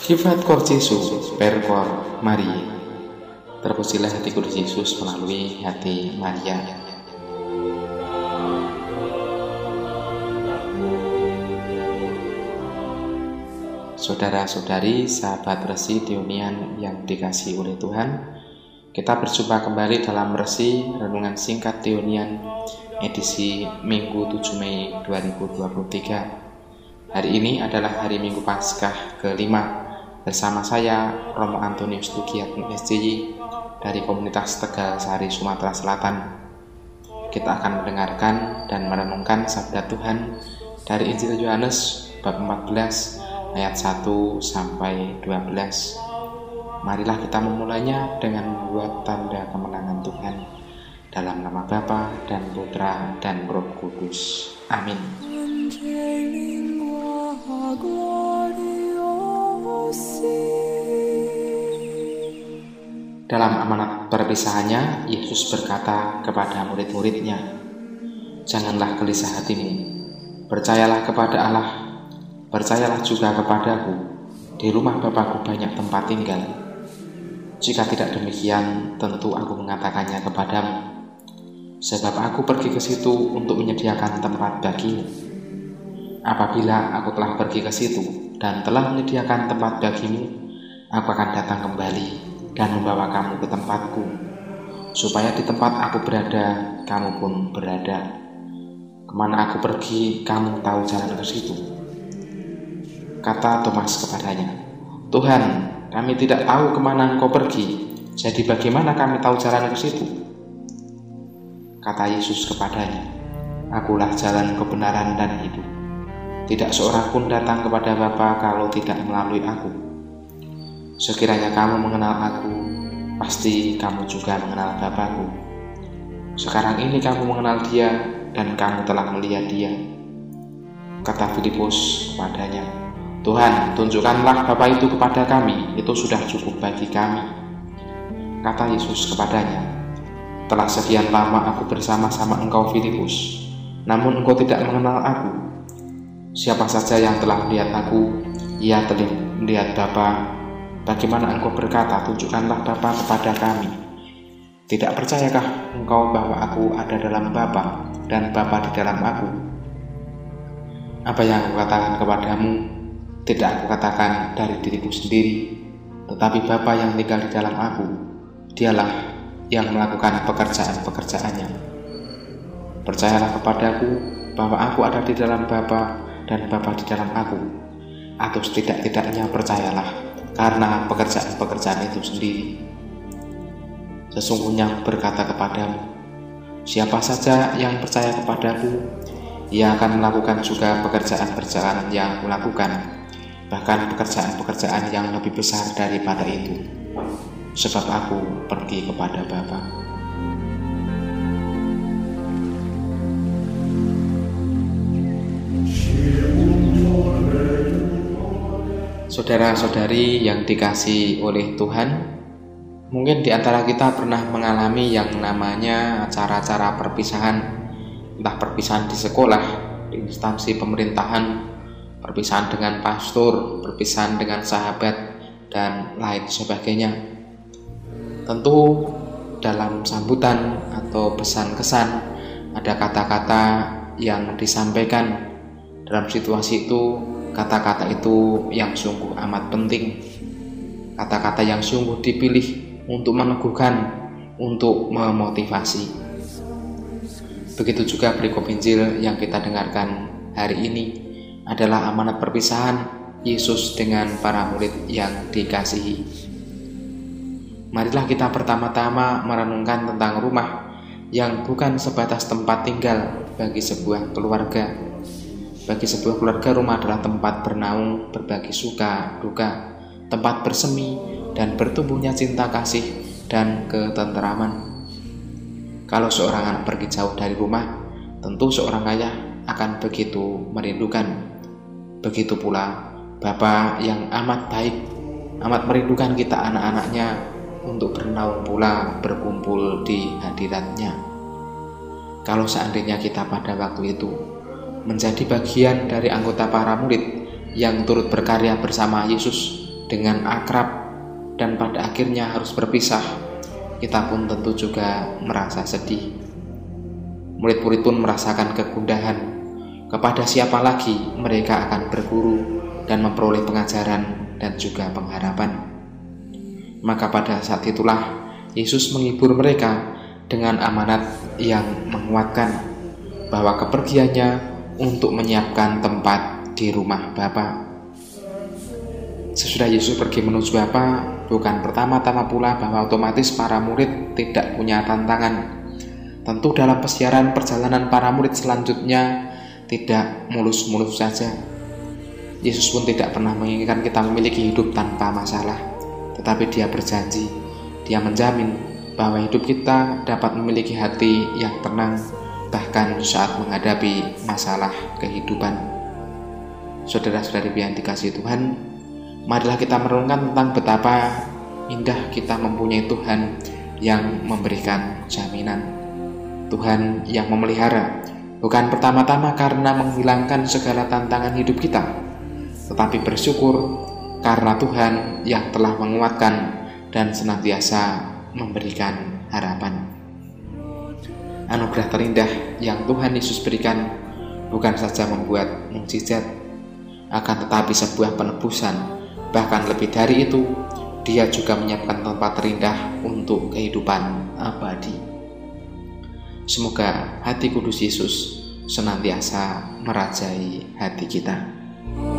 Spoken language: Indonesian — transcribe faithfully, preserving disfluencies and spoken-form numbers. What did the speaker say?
Kifat Cor Jesu per Cor Maria. Terpujilah hati kudus Yesus melalui hati Maria. Saudara-saudari, sahabat resi Dionian yang dikasihi oleh Tuhan, kita berjumpa kembali dalam resi renungan singkat Dionian edisi Minggu tujuh Mei dua ribu dua puluh tiga. Hari ini adalah hari Minggu Paskah kelima. Bersama saya, Romo Antonius Tugiat S J I dari komunitas Tegal Sari, Sumatera Selatan. Kita akan mendengarkan dan merenungkan sabda Tuhan dari Injil Yohanes bab empat belas ayat satu sampai dua belas. Marilah kita memulainya dengan membuat tanda kemenangan Tuhan. Dalam nama Bapa dan Putra dan Roh Kudus. Amin. Dalam amanat perpisahannya, Yesus berkata kepada murid-muridnya, "Janganlah gelisah hatimu, percayalah kepada Allah, percayalah juga kepadaku. Di rumah Bapa-Ku banyak tempat tinggal. Jika tidak demikian, tentu aku mengatakannya kepadamu. Sebab aku pergi ke situ untuk menyediakan tempat bagimu. Apabila aku telah pergi ke situ dan telah menyediakan tempat bagimu, aku akan datang kembali dan membawa kamu ke tempatku, supaya di tempat aku berada, kamu pun berada. Kemana aku pergi, kamu tahu jalan ke situ." Kata Thomas kepadanya, "Tuhan, kami tidak tahu kemana Engkau pergi, jadi bagaimana kami tahu jalan ke situ?" Kata Yesus kepadanya, "Akulah jalan, kebenaran, dan hidup. Tidak seorang pun datang kepada Bapa kalau tidak melalui aku. Sekiranya kamu mengenal aku, pasti kamu juga mengenal Bapa-Ku. Sekarang ini kamu mengenal Dia dan kamu telah melihat Dia." Kata Filipus kepadanya, "Tuhan, tunjukkanlah Bapa itu kepada kami, itu sudah cukup bagi kami." Kata Yesus kepadanya, "Telah sekian lama aku bersama-sama engkau, Filipus, namun engkau tidak mengenal aku. Siapa saja yang telah melihat aku, ia telah melihat Bapa. Bagaimana engkau berkata, tunjukkanlah Bapa kepada kami? Tidak percayakah engkau bahwa aku ada dalam Bapa dan Bapa di dalam aku? Apa yang aku katakan kepadamu, tidak aku katakan dari diriku sendiri, tetapi Bapa yang tinggal di dalam aku, Dialah yang melakukan pekerjaan-pekerjaannya. Percayalah kepadaku bahwa aku ada di dalam Bapa dan Bapa di dalam aku, atau setidak-tidaknya percayalah karena pekerjaan-pekerjaan itu sendiri. Sesungguhnya aku berkata kepadamu, siapa saja yang percaya kepadaku, ia akan melakukan juga pekerjaan-pekerjaan yang kulakukan, bahkan pekerjaan-pekerjaan yang lebih besar daripada itu, sebab aku pergi kepada Bapa." Saudara-saudari yang dikasihi oleh Tuhan, mungkin di antara kita pernah mengalami yang namanya acara-acara perpisahan, entah perpisahan di sekolah, di instansi pemerintahan, perpisahan dengan pastor, perpisahan dengan sahabat, dan lain sebagainya. Tentu dalam sambutan atau pesan kesan ada kata-kata yang disampaikan. Dalam situasi itu, kata-kata itu yang sungguh amat penting, kata-kata yang sungguh dipilih untuk meneguhkan, untuk memotivasi. Begitu juga perikop Injil yang kita dengarkan hari ini adalah amanat perpisahan Yesus dengan para murid yang dikasihi. Marilah kita pertama-tama merenungkan tentang rumah yang bukan sebatas tempat tinggal bagi sebuah keluarga. Bagi sebuah keluarga, rumah adalah tempat bernaung, berbagi suka, duka, tempat bersemi, dan bertumbuhnya cinta kasih dan ketenteraman. Kalau seorang anak pergi jauh dari rumah, tentu seorang ayah akan begitu merindukan. Begitu pula Bapa yang amat baik, amat merindukan kita anak-anaknya untuk bernaung pula, berkumpul di hadiratnya. Kalau seandainya kita pada waktu itu menjadi bagian dari anggota para murid yang turut berkarya bersama Yesus dengan akrab dan pada akhirnya harus berpisah, kita pun tentu juga merasa sedih. Murid-murid pun merasakan kegundahan. Kepada siapa lagi mereka akan berguru dan memperoleh pengajaran dan juga pengharapan. Maka pada saat itulah Yesus menghibur mereka dengan amanat yang menguatkan bahwa kepergiannya untuk menyiapkan tempat di rumah Bapa. Sesudah Yesus pergi menuju Bapa, bukan pertama-tama pula bahwa otomatis para murid tidak punya tantangan. Tentu dalam persiaran perjalanan para murid selanjutnya tidak mulus-mulus saja. Yesus pun tidak pernah menginginkan kita memiliki hidup tanpa masalah, tetapi Dia berjanji, Dia menjamin bahwa hidup kita dapat memiliki hati yang tenang bahkan saat menghadapi masalah kehidupan. Saudara-saudari yang dikasihi Tuhan, marilah kita merenungkan tentang betapa indah kita mempunyai Tuhan yang memberikan jaminan. Tuhan yang memelihara, bukan pertama-tama karena menghilangkan segala tantangan hidup kita, tetapi bersyukur karena Tuhan yang telah menguatkan dan senantiasa memberikan harapan. Anugerah terindah yang Tuhan Yesus berikan bukan saja membuat mukjizat, akan tetapi sebuah penebusan. Bahkan lebih dari itu, Dia juga menyiapkan tempat terindah untuk kehidupan abadi. Semoga hati kudus Yesus senantiasa merajai hati kita.